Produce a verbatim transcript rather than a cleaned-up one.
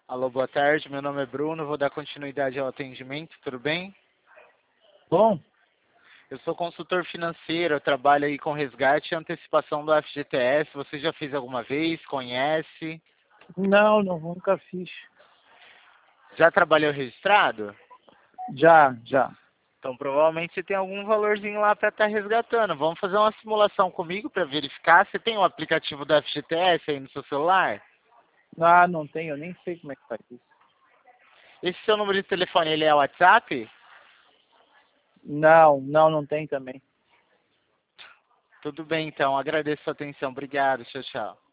Alô, boa tarde. Meu nome é Bruno. Vou dar continuidade ao atendimento. Tudo bem? Bom, Eu sou consultor financeiro. Eu trabalho aí com resgate e antecipação do F G T S. Você já fez alguma vez? Conhece? não, não, nunca fiz. Já trabalhou registrado? Já, já. Então, provavelmente você tem algum valorzinho lá para estar resgatando. Vamos fazer uma simulação comigo para verificar. Você tem o aplicativo do F G T S aí no seu celular? Ah, não tenho, eu nem sei como é que faz isso. Esse seu número de telefone, ele é WhatsApp? Não, não, não tem também. Tudo bem, então. Agradeço a sua atenção. Obrigado. Tchau, tchau.